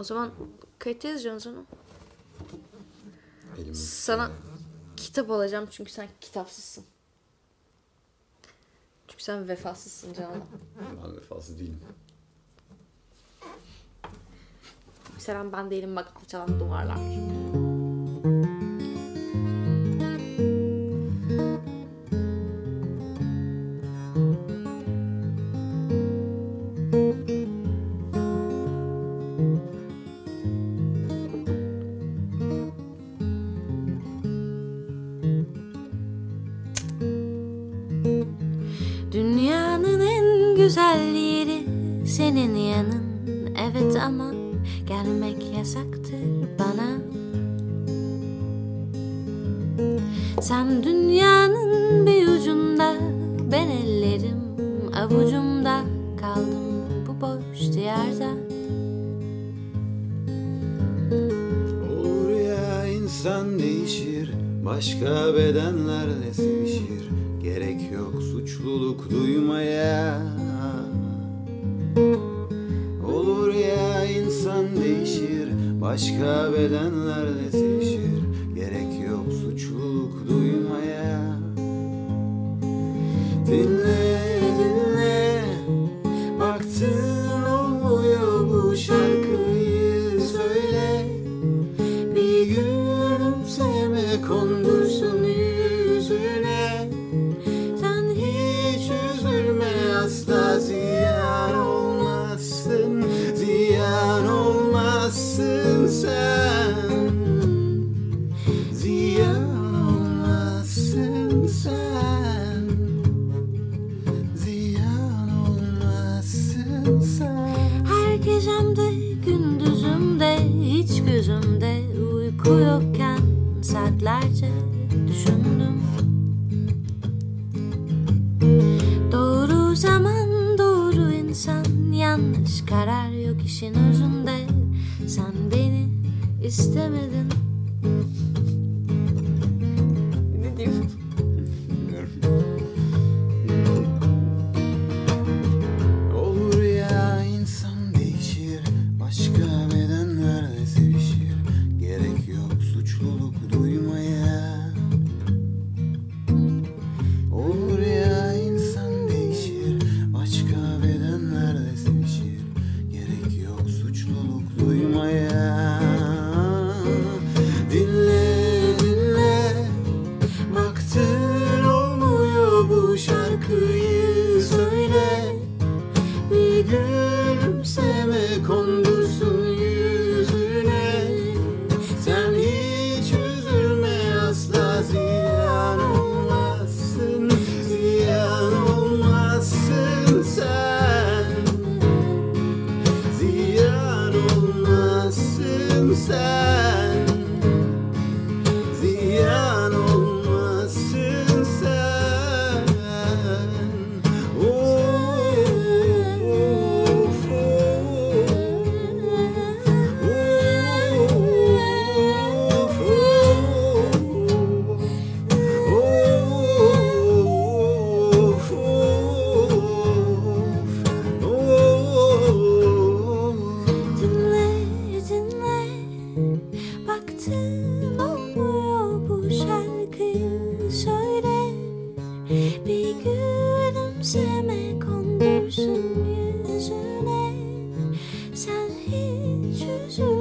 O zaman kayıt yazacaksın onu. Elim Sana kitap alacağım çünkü sen kitapsızsın. Çünkü sen vefasızsın canım. Ben vefasız değilim. Mesela ben değilim bak alçalan duvarlar. Dünyanın en güzel yeri senin yanın, evet ama gelmek yasaktır bana. Sen dünyanın bir ucunda, ben ellerim avucumda, kaldım bu boş diyarda. Olur ya insan değişir, başka bedenlerle sevişir. Gerek yok suçluluk duymaya. Olur ya insan değişir, başka bedenlerle sevişir. Gerek yok suçluluk duymaya. Dinle dinle, baktın olmuyor bu şarkıyı söyle. Bir gülümseme kondursun yüzüne. Sen hiç üzülme, asla ziyan olmazsın. Ziyan olmazsın sen. Ziyan olmazsın sen. Ziyan olmazsın sen. Her gecemde, gündüzümde, hiç gözümde uyku yokken saatlerce düşündüm. Doğru zaman, doğru insan, yanlış karar yok işin özünde. Sen beni istemedin. Ne diyeyim? Olur ya insan değişir, başka bedenlerle sevişir. Gerek yok suçluluk duymaya. Olur ya insan değişir, başka bedenlerle sevişir. Gerek yok suçluluk duymaya. Dinle dinle, baktın olmuyor bu şarkıyı söyle. Bir gülümseme kondursun yüzüne. Sen hiç üzülme, asla ziyan olmazsın. Ziyan olmazsın sen. Ziyan olmazsın sen. Ziyan olmazsın sen. Of, Dinle, dinle, baktın olmuyor bu şarkıyı söyle. Bir gülümseme kondursun yüzüne. Sen hiç üzülme,